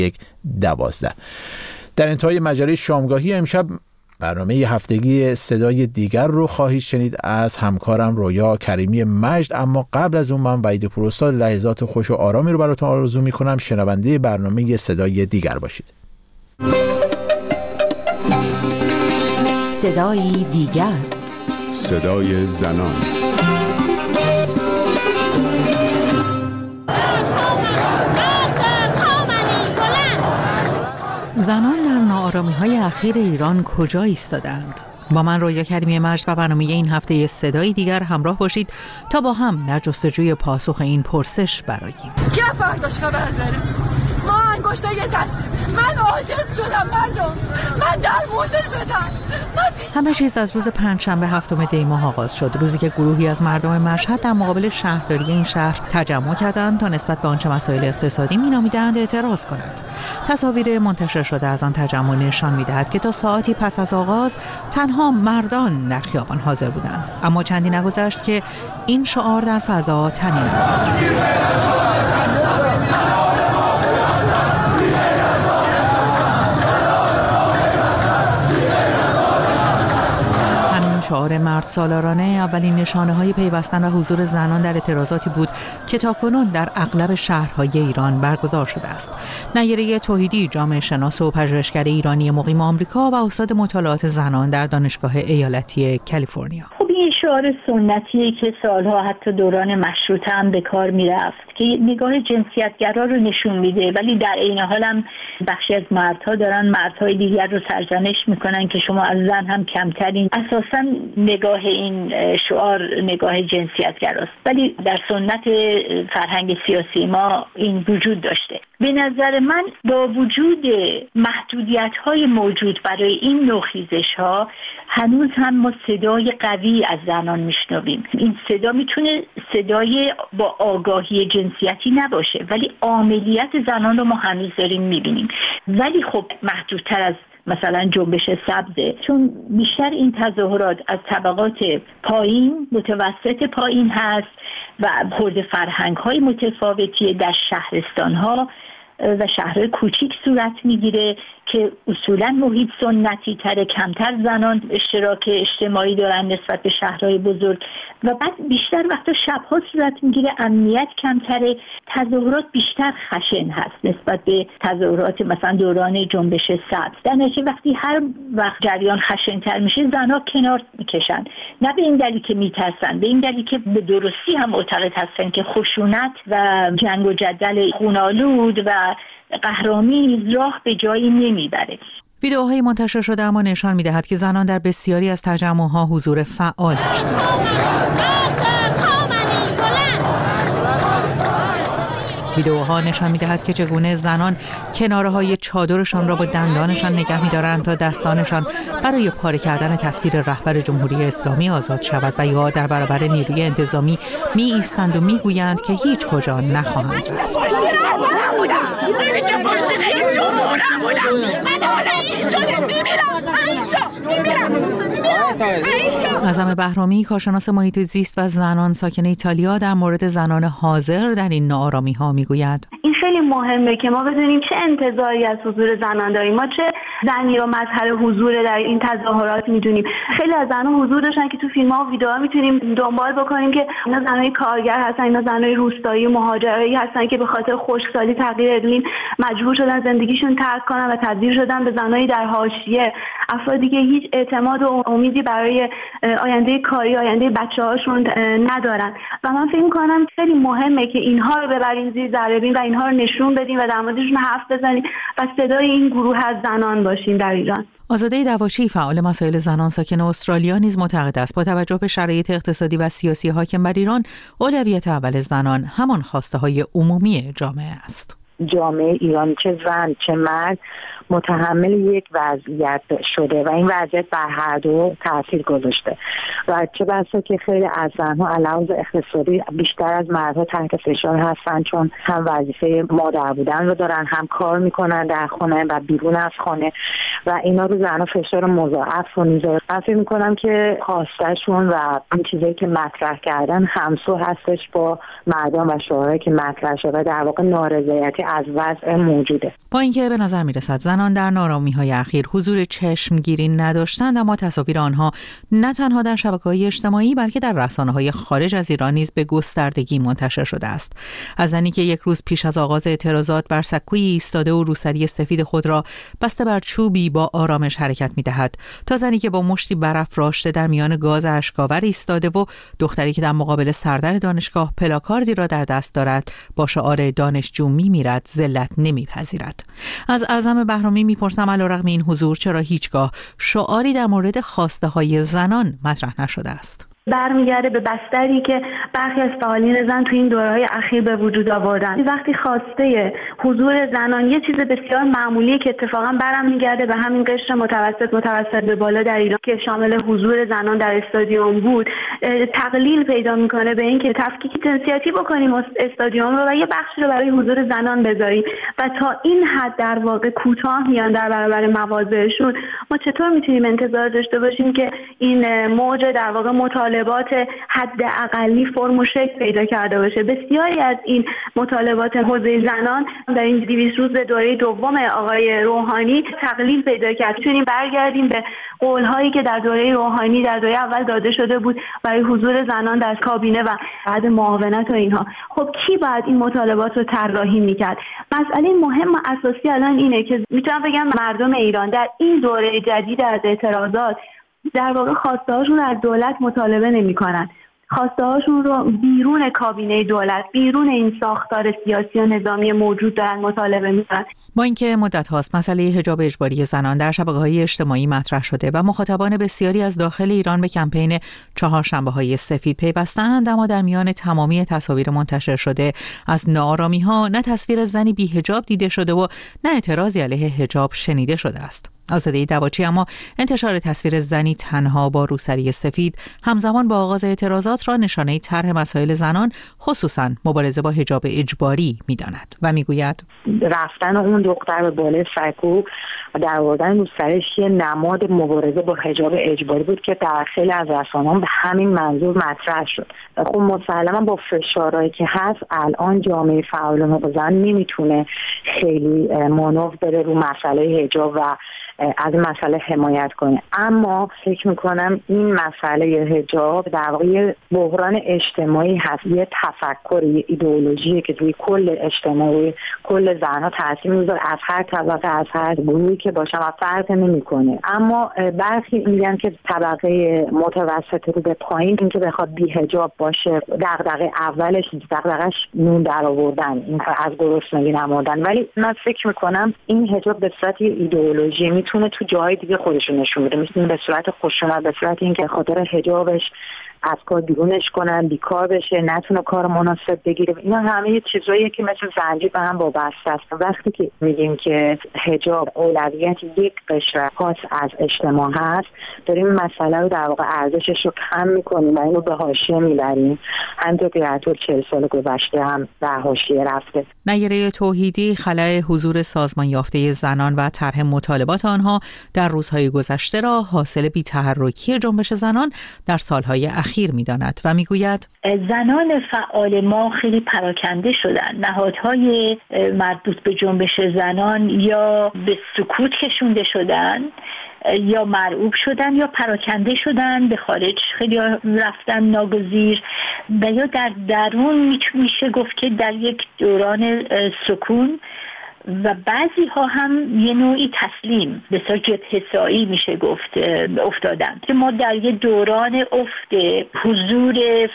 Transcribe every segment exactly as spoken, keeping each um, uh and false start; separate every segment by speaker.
Speaker 1: یک دوازده. در انتهای مجله شامگاهی امشب برنامه هفتگی صدای دیگر رو خواهید شنید از همکارم رویا کریمی مجد، اما قبل از اون من وحید پوراستاد لحظات خوش و آرامی رو براتون آرزو میکنم. شنونده برنامه صدای دیگر باشید.
Speaker 2: صدای دیگر،
Speaker 3: صدای زنان.
Speaker 4: زنان در ناآرامی‌های اخیر ایران کجا ایستادند؟ با من رویا کریمی مجد و برنامه این هفته صدای دیگر همراه باشید تا با هم در جستجوی پاسخ این پرسش برآییم.
Speaker 5: کی فرداش خبر داره؟ ما انگشتای دستیم. من عاجز شدم مردم. من درمونده شدم.
Speaker 4: همه چیز از روز پنجشنبه هفتم دی ماه آغاز شد، روزی که گروهی از مردم مشهد در مقابل شهرداری این شهر تجمع کردند تا نسبت به آنچه مسائل اقتصادی می‌نامیدند اعتراض کنند. تصاویر منتشر شده از آن تجمع نشان می‌دهد که تا ساعتی پس از آغاز تنها مردان در خیابان حاضر بودند، اما چندی نگذشت که این شعار در فضا طنین انداز شد. شعار مرد سالارانه اولین نشانه های پیوستن و حضور زنان در اعتراضاتی بود که تاکنون در اغلب شهرهای ایران برگزار شده است. نیره توحیدی، جامعه شناس و پژوهشگر ایرانی مقیم آمریکا و استاد مطالعات زنان در دانشگاه ایالتی کالیفرنیا.
Speaker 6: این شعار سنتیه که سالها حتی دوران مشروطه هم به کار میرفت که نگاه جنسیتگرا رو نشون میده، ولی در عین حال هم بخشی از مردها دارن مردهای دیگر رو سرزنش میکنن که شما از زن هم کمترین. اساسا نگاه این شعار نگاه جنسیتگراست، ولی در سنت فرهنگ سیاسی ما این وجود داشته. به نظر من با وجود محدودیت‌های موجود برای این نوع خیزش‌ها هنوز هم ما صدای قوی از زنان میشنویم. این صدا میتونه صدای با آگاهی جنسیتی نباشه، ولی عاملیت زنان رو ما هنوز داریم میبینیم، ولی خب محدودتر از مثلا جنبش سبزه، چون بیشتر این تظاهرات از طبقات پایین، متوسط پایین هست و خورد فرهنگ‌های متفاوتی در شهرستان‌ها و شهرهای کوچیک صورت میگیره که اصولا محیط سنتی تره، کمتر زنان اشتراک اجتماعی دارن نسبت به شهرهای بزرگ و بعد بیشتر وقتا شبها صورت میگیره، امنیت کمتره، تظاهرات بیشتر خشن هست نسبت به تظاهرات مثلا دوران جنبش سبز. در نتیجه وقتی هر وقت جریان خشن‌تر میشه زنها کنار میکشن، نه به این دلیل که میترسن، به این دلیل که به درستی هم معتقد هستن که خشونت و جنگ و جدل خونالود و قهرامیز راه به جایی نمیبره.
Speaker 4: ویدئوهای منتشر شده اما نشان میدهد که زنان در بسیاری از تجمعها حضور فعال داشتند. ویدئوها نشان می‌دهد که چگونه زنان کناره‌های چادرشان را با دندانشان نگه می‌دارند تا دستانشان برای پاره کردن تصویر رهبر جمهوری اسلامی آزاد شود و یا در برابر نیروی انتظامی می ایستند و می‌گویند که هیچ کجا نخواهند رفت. اعظم بهرامی، کارشناس محیط زیست و زنان ساکن ایتالیا، در مورد زنان حاضر در این ناآرامی‌ها میگوید:
Speaker 7: این خیلی مهمه که ما بدونیم چه انتظاری از حضور زنان داریم، ما چه زنی رو مظهر حضور در این تظاهرات میدونیم. خیلی از زنان حضور داشتن که تو فیلم‌ها و ویدیوها میتونیم دنبال بکنیم که اینا زنای کارگر هستن، اینا زنای روستایی مهاجرایی هستن که به خاطر خشکسالی، تغییر اقلیم مجبور شدن زندگیشون ترک کنن و تبدیل شدن به زنای در حاشیه، افرادی که هیچ اعتماد و امیدی برای آینده کاری، آینده بچه‌هاشون ندارن. و من فکر می‌کنم خیلی مهمه که اینها رو ببریم زیر ذره بین و اینها رو نشون بدیم و در موردشون حرف بزنیم و صدای این گروه از زنان باشیم در ایران.
Speaker 4: آزاده دواشی، فعال مسائل زنان ساکن استرالیا، نیز معتقد است با توجه به شرایط اقتصادی و سیاسی حاکم بر ایران، اولویت اول زنان همان خواسته‌های عمومی جامعه است.
Speaker 8: جامعه ایران، چه زن چه مرد، متحمل یک وضعیت شده و این وضعیت بر هر دو تاثیر گذاشته و چه بسا که خیلی از زنها علاوه اقتصادی بیشتر از مردها تحت فشار هستن، چون هم وظیفه مادر بودن رو دارن، هم کار میکنن در خونه و بیرون از خانه و اینا رو زنها فشار مضاعف رو میذاره. من فکر میکنم که خواستشون و این چیزایی که مطرح کردن همسو هستش با مردم و شعارهایی که مطرح شده و در واقع نارضایتی از وضع موجوده.
Speaker 4: با اینکه به نظر میرسد زنان در نارامی‌های اخیر حضور چشمگیری نداشتند، اما تصاویر آنها نه تنها در شبکه‌های اجتماعی بلکه در رسانه‌های خارج از ایران نیز به گستردگی منتشر شده است. از زنی که یک روز پیش از آغاز اعتراضات بر سکویی ایستاده و روسری سفید خود را بسته بر چوبی با آرامش حرکت می‌دهد، تا زنی که با مشتی برافراشته در میان گاز اشک‌آور ایستاده و دختری که در مقابل سردر دانشگاه پلاکاردی را در دست دارد با شعار دانشجو می‌میرد ذلت نمی‌پذیرد. از اعظم بهرامی می‌پرسم علیرغم این حضور چرا هیچگاه شعاری در مورد خواسته‌های زنان مطرح نشده است؟
Speaker 7: برمیگرده به بستری که برخی از فعالین زن تو این دوره‌های اخیر به وجود آوردن. وقتی خواسته حضور زنان یه چیز بسیار معمولیه که اتفاقا برمیگرده به همین قشر متوسط متوسط به بالا در ایران که شامل حضور زنان در استادیوم بود، تقلیل پیدا میکنه به اینکه تفکیک جنسیتی بکنیم استادیوم رو و یه بخشی رو برای حضور زنان بذاریم و تا این حد در واقع کوتاه میان در برابر مواضعشون. ما چطور میتونیم انتظار داشته باشیم که این موج در واقع مطالبات حد اقلی فرم و شکل پیدا کرده باشه؟ بسیاری از این مطالبات حوزه زنان در این دویست روز دوره دوم آقای روحانی تقلیل پیدا کرد. میتونیم برگردیم به قول‌هایی که در دوره روحانی در دوره اول داده شده بود برای حضور زنان در کابینه و بعد معاونت و اینها. خب کی باید این مطالبات رو طراحی میکرد؟ مسئله مهم و اساسی الان اینه که میتونم بگم مردم ایران در این دوره جدید از اعتراضات در واقع خواسته هاشون رو از دولت مطالبه نمی کنن. خواسته هاشون رو بیرون کابینه دولت، بیرون این ساختار سیاسی و نظامی موجود دارن مطالبه می کنن.
Speaker 4: با اینکه مدت هاست مسئله حجاب اجباری زنان در شبکه‌های اجتماعی مطرح شده و مخاطبان بسیاری از داخل ایران به کمپین چهارشنبه‌های سفید پیوستند، اما در میان تمامی تصاویر منتشر شده از ناآرامی‌ها نه تصویر زنی بی حجاب دیده شده و نه اعتراضی علیه حجاب شنیده شده است. آزاده دواچی اما انتشار تصویر زنی تنها با روسری سفید همزمان با آغاز اعتراضات را نشانه طرح مسائل زنان خصوصاً مبارزه با حجاب اجباری می‌داند و میگوید
Speaker 8: رفتن اون دختر به بالای سکو و در آوردن روسریش یه نماد مبارزه با حجاب اجباری بود که در خیلی از رسانه‌ها به همین منظور مطرح شد. خب مسلماً با فشارهایی که هست الان جامعه فعالان حقوق زن نمیتونه خیلی مانور بره رو مسئله حجاب و از این مسئله حمایت کنه، اما فکر میکنم این مسئله حجاب در واقع بحران اجتماعی هست، یه تفکر، یه ایدئولوژیه که توی کل اجتماعی کل زنها تاثیر میذاره، از هر طبقه از هر گروهی که باشن و فرق نمیکنه. اما برخی میگن که طبقه متوسط رو به پایین این که بخواد بی حجاب باشه دغدغه اولش دغدغه‌اش نون در آوردن، این از گرسنگی نمردن، ولی من فکر میکنم این حجاب به صورت ایدئولوژی میتونه تو جای دیگه خودشون نشون بده، میتونه به صورت خوشونت، به صورت اینکه خاطر حجابش از کار بیرونش کنن، بیکار بشه، نتونه کار مناسب بگیره. اینا همه چیزاییه که مثل زنجیر به هم وابسته است. وقتی که میگیم که حجاب اولویت یک قشر خاص از اجتماع هست، داریم مسئله رو در واقع ارزشش رو کم میکنیم و اینو به حاشیه میبریم. همینطور که در طول چهل سال گذشته هم در حاشیه رفته.
Speaker 4: نیره توحیدی خلأ حضور سازمان یافته زنان و طرح مطالبات آنها در روزهای گذشته را حاصل بی‌تحرکی جنبش زنان در سالهای اخیر می‌داند و می‌گوید
Speaker 6: زنان فعال ما خیلی پراکنده شدن. نهادهای مربوط به جنبش زنان یا به سکوت کشونده شدن یا مرعوب شدن یا پراکنده شدن، به خارج خیلی رفتن ناگزیر و یا در درون میشه گفت که در یک دوران سکون و بعضی ها هم یه نوعی تسلیم بسیار جبهه‌سایی میشه گفت افتادن. که ما در یه دوران افت حضور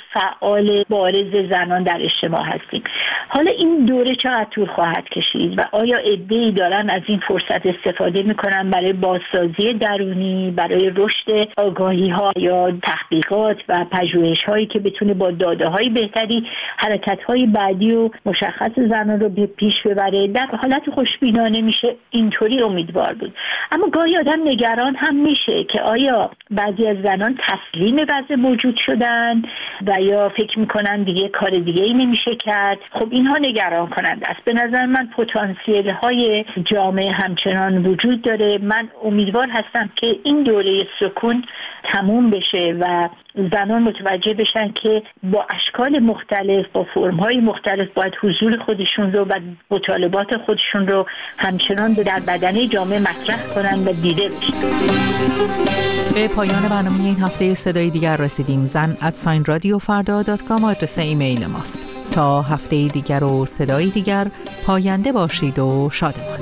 Speaker 6: فعال بارز زنان در اجتماع هستیم. حالا این دوره چقدر طول خواهد کشید و آیا عده‌ای دارن از این فرصت استفاده میکنن برای بازسازی درونی، برای رشد آگاهی ها یا تحقیقات و پژوهش هایی که بتونه با داده های بهتری حرکت های بعدی و مشخص زنان رو به پیش ببره. در حالا حالت خوشبینانه میشه اینطوری امیدوار بود. اما گاهی آدم نگران هم میشه که آیا بعضی از زنان تسلیم وضع موجود شدن و یا فکر میکنن دیگه کار دیگه ای نمیشه کرد. خب اینها نگران کننده است. به نظر من پتانسیل های جامعه همچنان وجود داره. من امیدوار هستم که این دوره سکون تموم بشه و زنان متوجه بشن که با اشکال مختلف، با فرم‌های مختلف باید حضور خودشون رو و مطالبات خودشون رو همچنان در بدنه جامعه مطرح کنن و دیده بشن.
Speaker 4: به پایان برنامه این هفته صدای دیگر رسیدیم. زن ات ساین رادیو فردا دات کام آدرس ایمیل ماست. تا هفته دیگر و صدای دیگر، پاینده باشید و شادمان.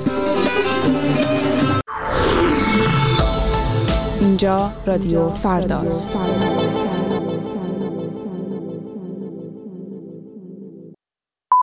Speaker 2: اینجا رادیو فرداست.